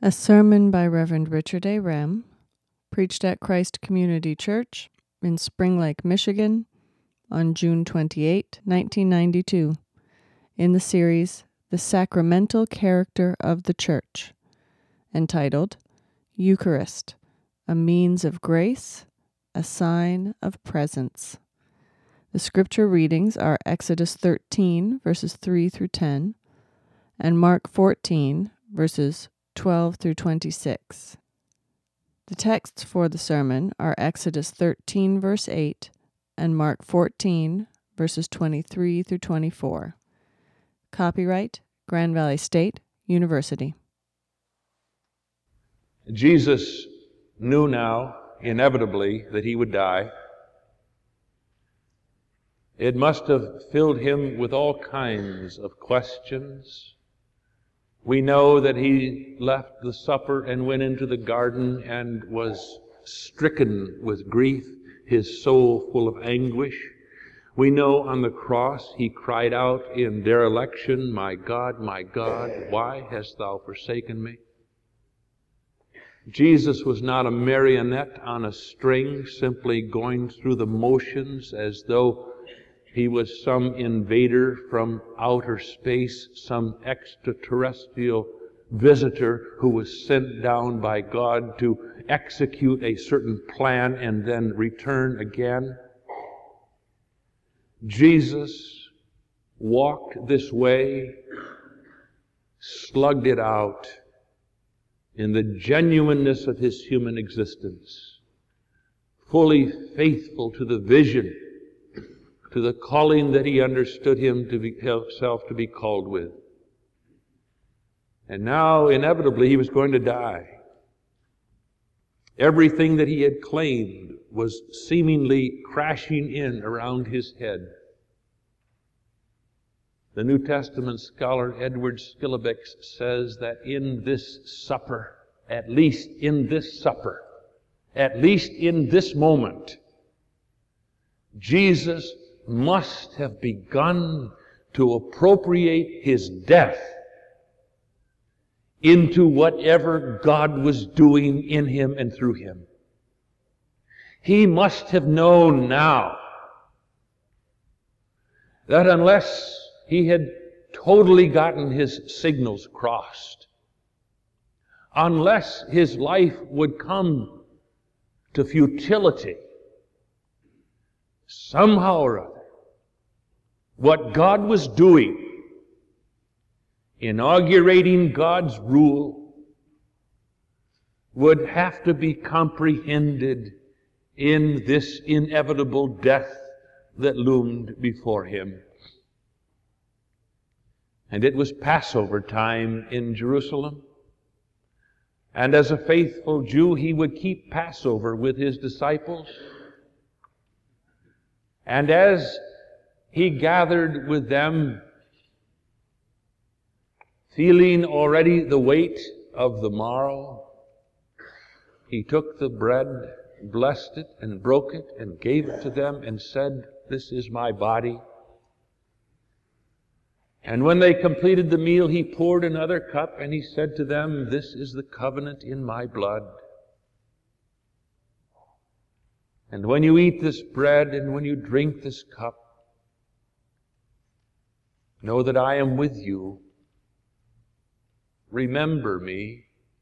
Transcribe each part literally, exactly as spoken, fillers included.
A sermon by Reverend Richard A. Rem, preached at Christ Community Church in Spring Lake, Michigan, on June twenty-eighth, nineteen ninety-two, in the series The Sacramental Character of the Church, entitled Eucharist, a Means of Grace, a Sign of Presence. The scripture readings are Exodus thirteen, verses three through ten, and Mark fourteen, verses twelve through twenty-six. The texts for the sermon are Exodus thirteen, verse eight, and Mark fourteen, verses twenty-three through twenty-four. Copyright Grand Valley State University. Jesus knew now, inevitably, that he would die. It must have filled him with all kinds of questions. We know that he left the supper and went into the garden and was stricken with grief, his soul full of anguish. We know on the cross he cried out in dereliction, "My God, my God, why hast thou forsaken me?" Jesus was not a marionette on a string, simply going through the motions as though he was some invader from outer space, some extraterrestrial visitor who was sent down by God to execute a certain plan and then return again. Jesus walked this way, slugged it out in the genuineness of his human existence, fully faithful to the vision, to the calling that he understood him to be, himself to be called with. And now, inevitably, he was going to die. Everything that he had claimed was seemingly crashing in around his head. The New Testament scholar Edward Skilobex says that in this supper, at least in this supper, at least in this moment, Jesus must have begun to appropriate his death into whatever God was doing in him and through him. He must have known now that unless he had totally gotten his signals crossed, unless his life would come to futility, somehow or other, what God was doing, inaugurating God's rule, would have to be comprehended in this inevitable death that loomed before him. And it was Passover time in Jerusalem. And as a faithful Jew, he would keep Passover with his disciples. And as he gathered with them, feeling already the weight of the morrow, he took the bread, blessed it, and broke it, and gave it to them, and said, "This is my body." And when they completed the meal, he poured another cup, and he said to them, "This is the covenant in my blood. And when you eat this bread and when you drink this cup, know that I am with you. Remember me."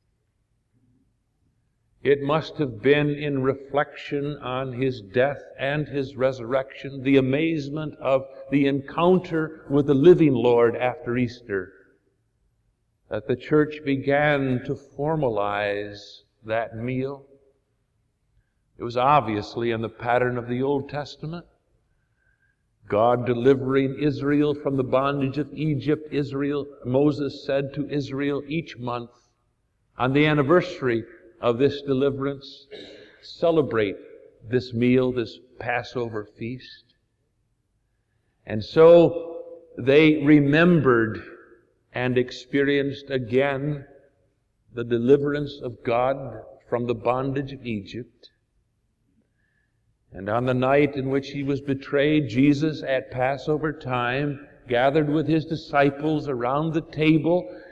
It must have been in reflection on his death and his resurrection, the amazement of the encounter with the living Lord after Easter, that the church began to formalize that meal. It was obviously in the pattern of the Old Testament. God delivering Israel from the bondage of Egypt. Israel, Moses said to Israel each month, on the anniversary of this deliverance, celebrate this meal, this Passover feast. And so they remembered and experienced again the deliverance of God from the bondage of Egypt. And on the night in which he was betrayed, Jesus at Passover time gathered with his disciples around the table,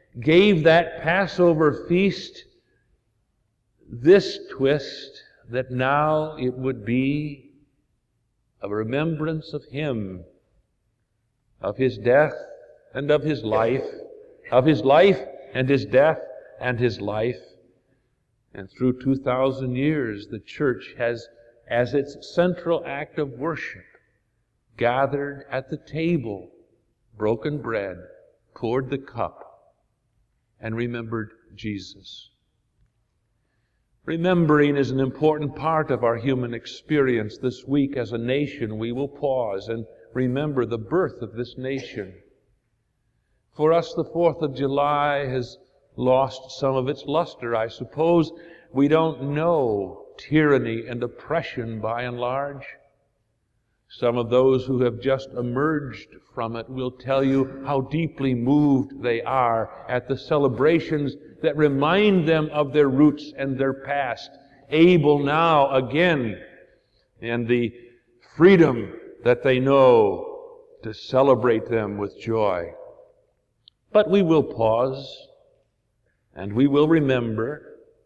gave that Passover feast this twist, that now it would be a remembrance of Him, of His death and of His life, of His life and His death and His life. And through two thousand years, the church has, as its central act of worship, gathered at the table, broken bread, poured the cup, and remembered Jesus. Remembering is an important part of our human experience. This week, as a nation, we will pause and remember the birth of this nation. For us, the fourth of July has lost some of its luster, I suppose. We don't know tyranny and oppression by and large. Some of those who have just emerged from it will tell you how deeply moved they are at the celebrations that remind them of their roots and their past, able now again in the freedom that they know to celebrate them with joy. But we will pause and we will remember.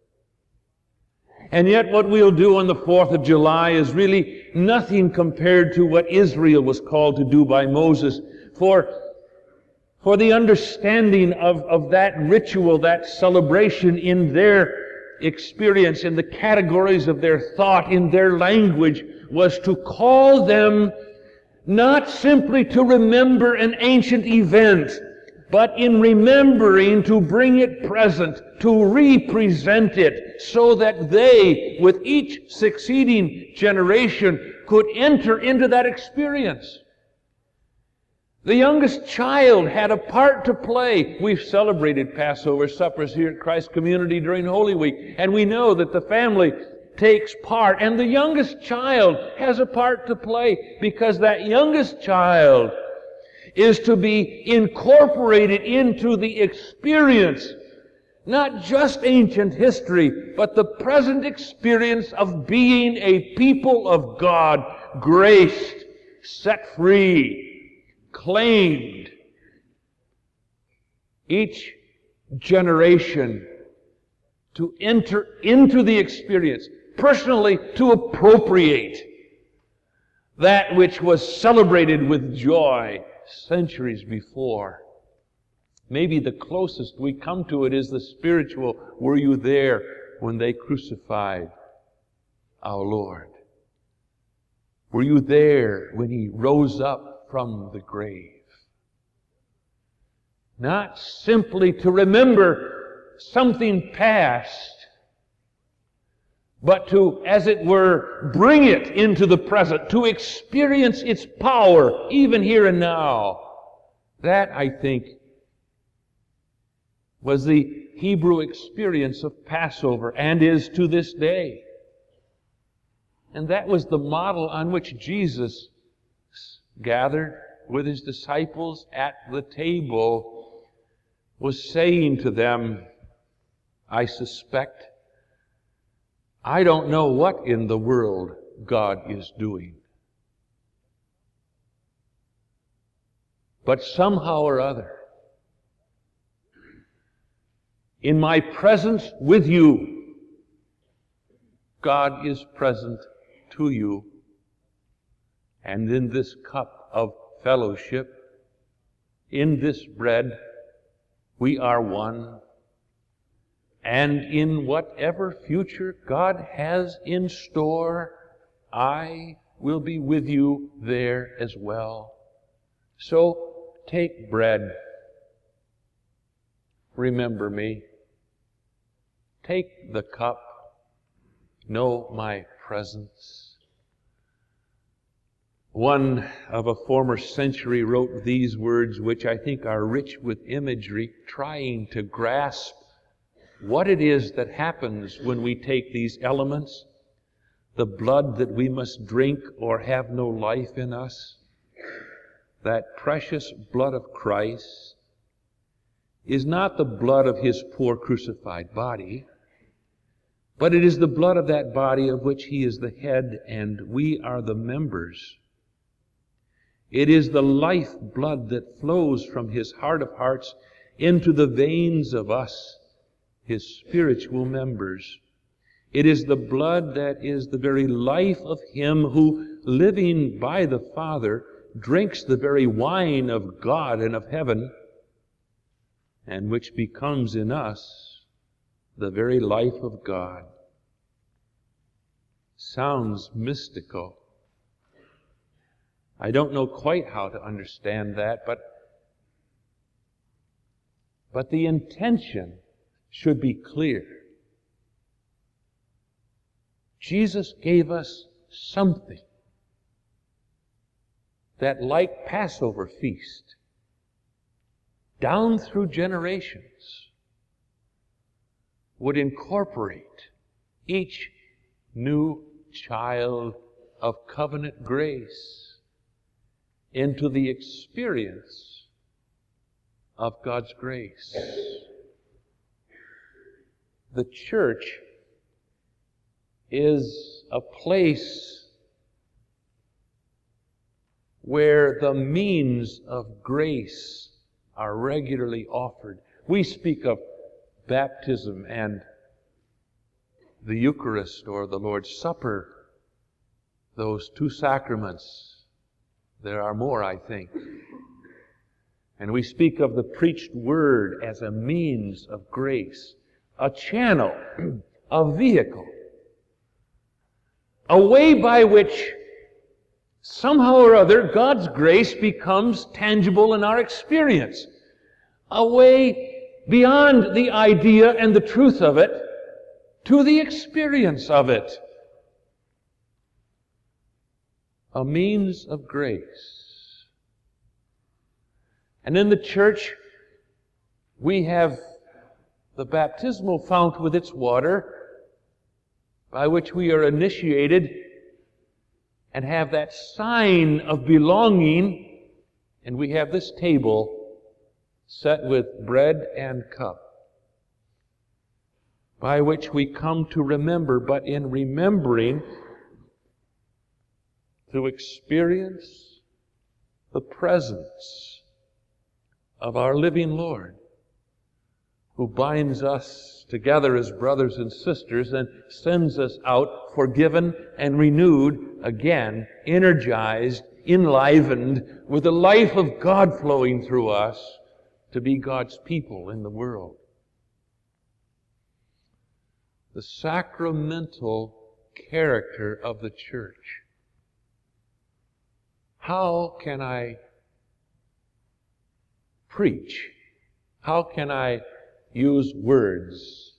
And yet what we'll do on the fourth of July is really nothing compared to what Israel was called to do by Moses. For, for the understanding of, of that ritual, that celebration in their experience, in the categories of their thought, in their language, was to call them not simply to remember an ancient event, but in remembering to bring it present, to represent it, so that they, with each succeeding generation, could enter into that experience. The youngest child had a part to play. We've celebrated Passover suppers here at Christ Community during Holy Week, and we know that the family takes part, and the youngest child has a part to play, because that youngest child is to be incorporated into the experience, not just ancient history, but the present experience of being a people of God, graced, set free, claimed. Each generation to enter into the experience, personally to appropriate that which was celebrated with joy centuries before. Maybe the closest we come to it is the spiritual, were you there when they crucified our Lord? Were you there when He rose up from the grave? Not simply to remember something past, but to, as it were, bring it into the present, to experience its power, even here and now. That, I think, was the Hebrew experience of Passover, and is to this day. And that was the model on which Jesus gathered with His disciples at the table, was saying to them, I suspect, I don't know what in the world God is doing, but somehow or other, in my presence with you, God is present to you. And in this cup of fellowship, in this bread, we are one. And in whatever future God has in store, I will be with you there as well. So take bread. Remember me. Take the cup. Know my presence. One of a former century wrote these words, which I think are rich with imagery, trying to grasp what it is that happens when we take these elements, the blood that we must drink or have no life in us. That precious blood of Christ is not the blood of His poor crucified body, but it is the blood of that body of which He is the head and we are the members. It is the life blood that flows from His heart of hearts into the veins of us, His spiritual members. It is the blood that is the very life of Him who, living by the Father, drinks the very wine of God and of heaven, and which becomes in us the very life of God. Sounds mystical. I don't know quite how to understand that, but, but the intention should be clear. Jesus gave us something that, like Passover feast, down through generations, would incorporate each new child of covenant grace into the experience of God's grace. The church is a place where the means of grace are regularly offered. We speak of baptism and the Eucharist or the Lord's Supper, those two sacraments. There are more, I think. And we speak of the preached word as a means of grace, a channel, a vehicle, a way by which somehow or other God's grace becomes tangible in our experience. A way beyond the idea and the truth of it to the experience of it. A means of grace. And in the church, we have the baptismal fount with its water, by which we are initiated and have that sign of belonging, and we have this table set with bread and cup, by which we come to remember, but in remembering, to experience the presence of our living Lord, who binds us together as brothers and sisters and sends us out forgiven and renewed, again, energized, enlivened, with the life of God flowing through us to be God's people in the world. The sacramental character of the church. How can I preach? How can I use words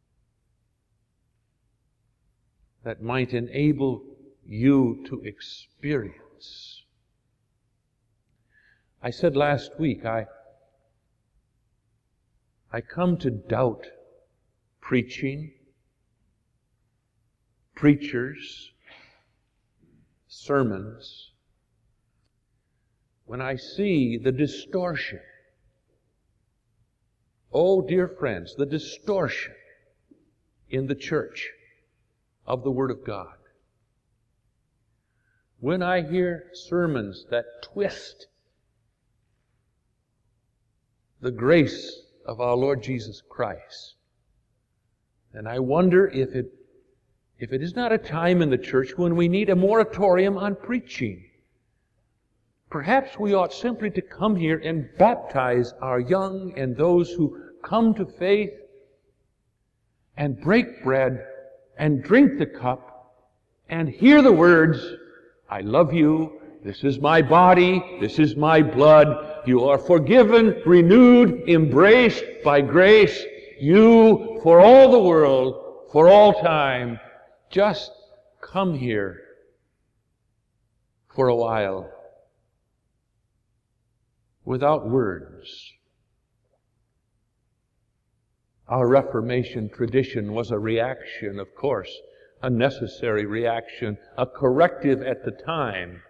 that might enable you to experience? I said last week, I, I come to doubt preaching, preachers, sermons, when I see the distortion. Oh, dear friends, the distortion in the church of the Word of God. When I hear sermons that twist the grace of our Lord Jesus Christ, and I wonder if it, if it is not a time in the church when we need a moratorium on preaching. Perhaps we ought simply to come here and baptize our young and those who come to faith and break bread and drink the cup and hear the words, I love you, this is my body, this is my blood, you are forgiven, renewed, embraced by grace, you for all the world, for all time. Just come here for a while. Without words. Our Reformation tradition was a reaction, of course, a necessary reaction, a corrective at the time.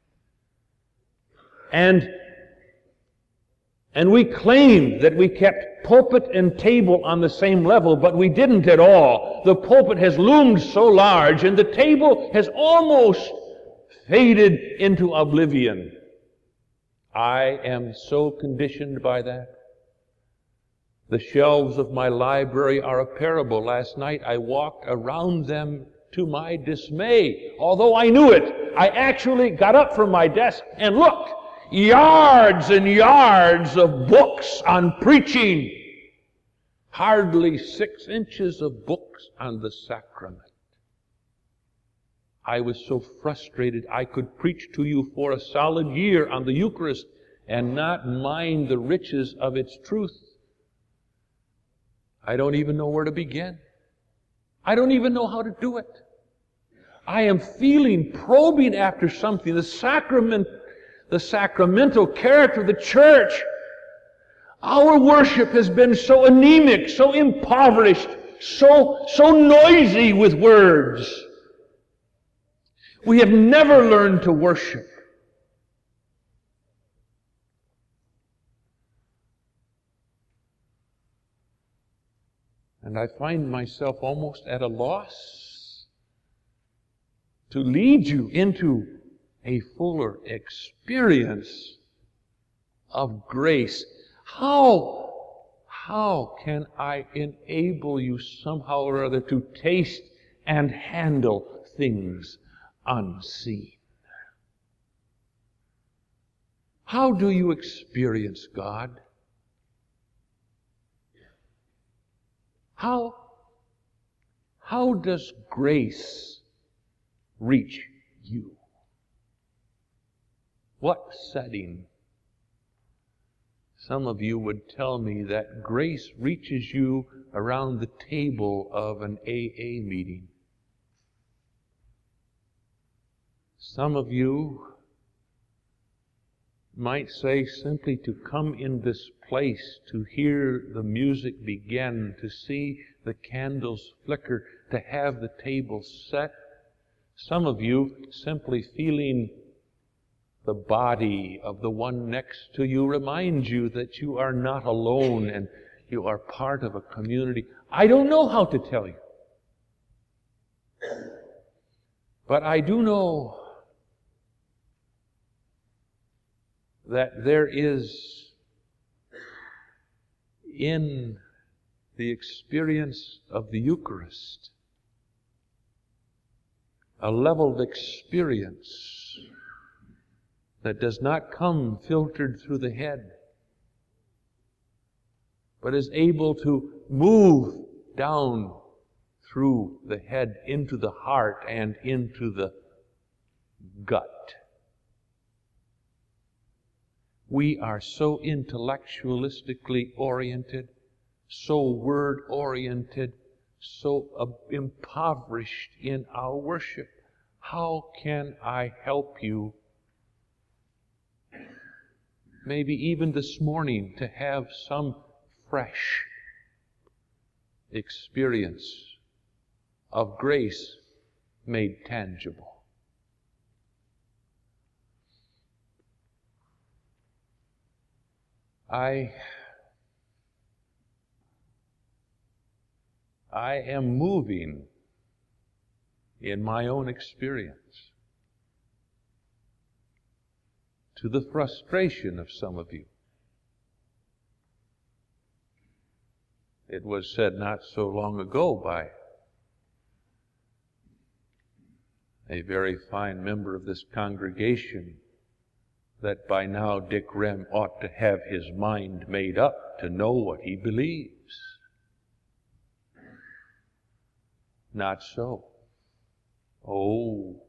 And, and we claimed that we kept pulpit and table on the same level, but we didn't at all. The pulpit has loomed so large, and the table has almost faded into oblivion. I am so conditioned by that. The shelves of my library are a parable. Last night I walked around them to my dismay. Although I knew it, I actually got up from my desk and looked. Yards and yards of books on preaching. Hardly six inches of books on the sacrament. I was so frustrated I could preach to you for a solid year on the Eucharist and not mind the riches of its truth. I don't even know where to begin. I don't even know how to do it. I am feeling, probing after something. The sacrament, the sacramental character of the church. Our worship has been so anemic, so impoverished, so, so noisy with words. We have never learned to worship. And I find myself almost at a loss to lead you into a fuller experience of grace. How, how can I enable you somehow or other to taste and handle things unseen? How do you experience God? How, how does grace reach you? What setting? Some of you would tell me that grace reaches you around the table of an A A meeting. Some of you might say simply to come in this place, to hear the music begin, to see the candles flicker, to have the table set. Some of you simply feeling the body of the one next to you reminds you that you are not alone and you are part of a community. I don't know how to tell you. But I do know that there is in the experience of the Eucharist a level of experience that does not come filtered through the head, but is able to move down through the head into the heart and into the gut. We are so intellectualistically oriented, so word-oriented, so uh, impoverished in our worship. How can I help you, maybe even this morning, to have some fresh experience of grace made tangible? I, I am moving in my own experience to the frustration of some of you. It was said not so long ago by a very fine member of this congregation that by now Dick Rem ought to have his mind made up to know what he believes. Not so. Oh,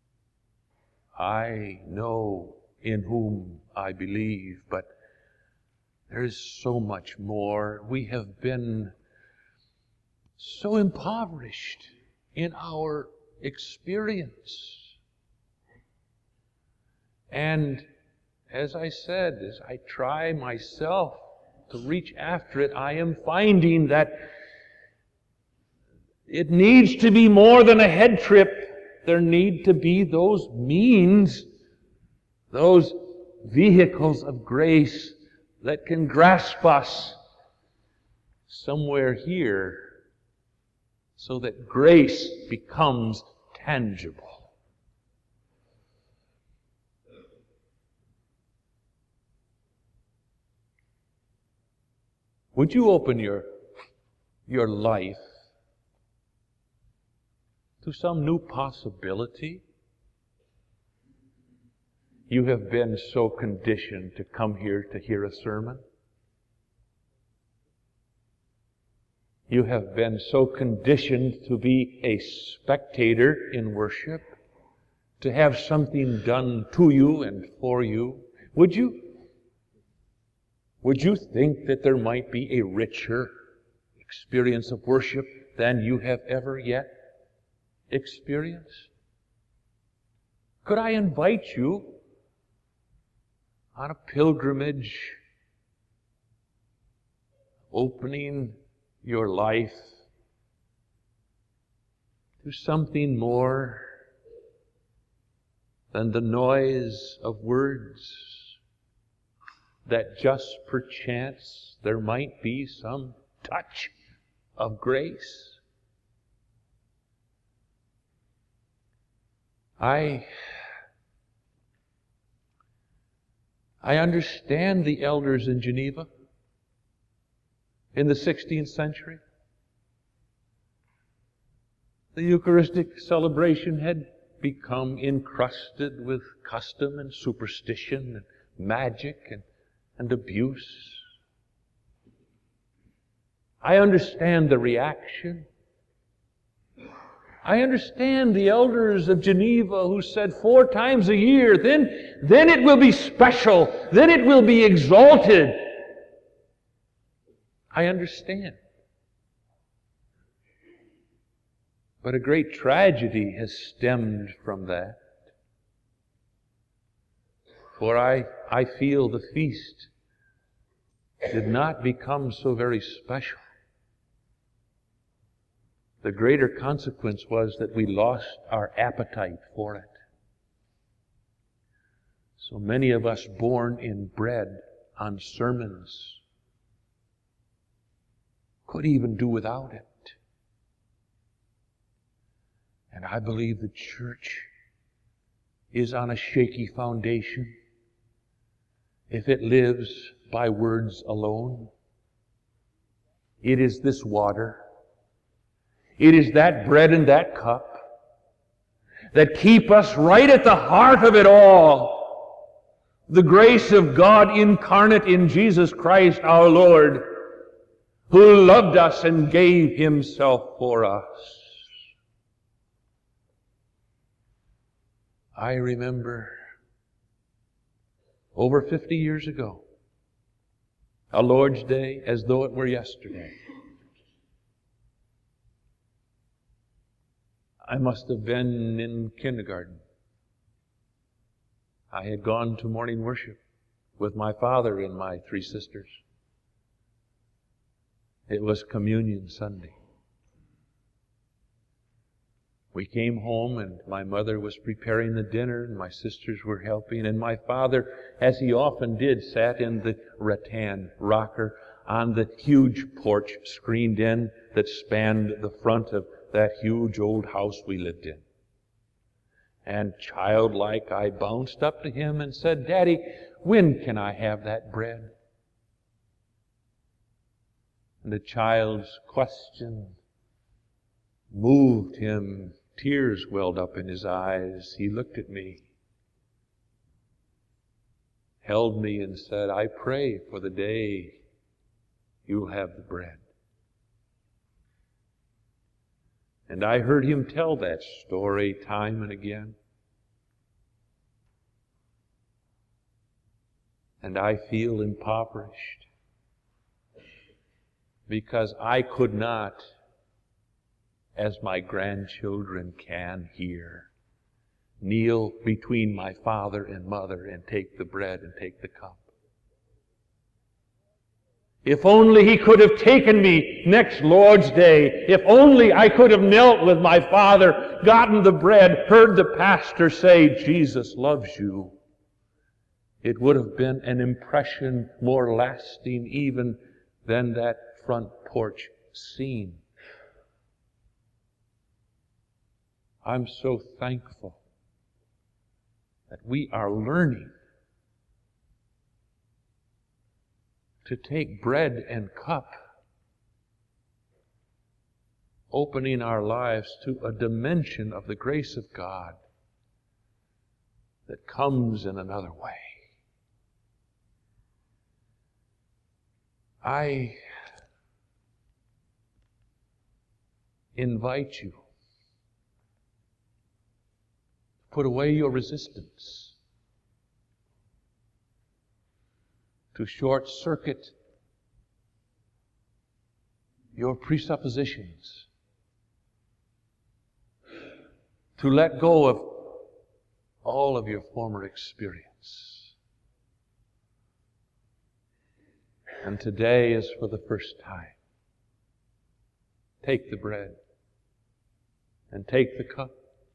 I know in whom I believe, but there is so much more. We have been so impoverished in our experience. And as I said, as I try myself to reach after it, I am finding that it needs to be more than a head trip. There need to be those means, those vehicles of grace that can grasp us somewhere here so that grace becomes tangible. Would you open your, your life to some new possibility? You have been so conditioned to come here to hear a sermon. You have been so conditioned to be a spectator in worship, to have something done to you and for you. Would you, would you think that there might be a richer experience of worship than you have ever yet experienced? Could I invite you on a pilgrimage, opening your life to something more than the noise of words, that just perchance there might be some touch of grace? I I understand the elders in Geneva in the sixteenth century. The Eucharistic celebration had become encrusted with custom and superstition and magic and, and abuse. I understand the reaction. I understand the elders of Geneva who said four times a year, then, then it will be special, then it will be exalted. I understand. But a great tragedy has stemmed from that. For I, I feel the feast did not become so very special. The greater consequence was that we lost our appetite for it. So many of us born in bread on sermons could even do without it. And I believe the church is on a shaky foundation if it lives by words alone. It is this water, it is that bread and that cup that keep us right at the heart of it all. The grace of God incarnate in Jesus Christ our Lord, who loved us and gave Himself for us. I remember over fifty years ago, a Lord's Day as though it were yesterday. I must have been in kindergarten. I had gone to morning worship with my father and my three sisters. It was Communion Sunday. We came home and my mother was preparing the dinner and my sisters were helping, and my father, as he often did, sat in the rattan rocker on the huge porch screened in that spanned the front of that huge old house we lived in. And childlike, I bounced up to him and said, "Daddy, when can I have that bread?" And the child's question moved him. Tears welled up in his eyes. He looked at me, held me and said, "I pray for the day you'll have the bread." And I heard him tell that story time and again. And I feel impoverished because I could not, as my grandchildren can here, kneel between my father and mother and take the bread and take the cup. If only he could have taken me next Lord's Day. If only I could have knelt with my father, gotten the bread, heard the pastor say, "Jesus loves you." It would have been an impression more lasting even than that front porch scene. I'm so thankful that we are learning to take bread and cup, opening our lives to a dimension of the grace of God that comes in another way. I invite you to put away your resistance, to short-circuit your presuppositions, to let go of all of your former experience. And today is for the first time. Take the bread and take the cup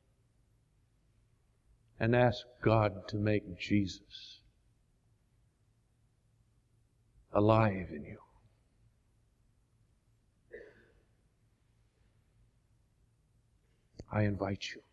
and ask God to make Jesus alive in you. I invite you.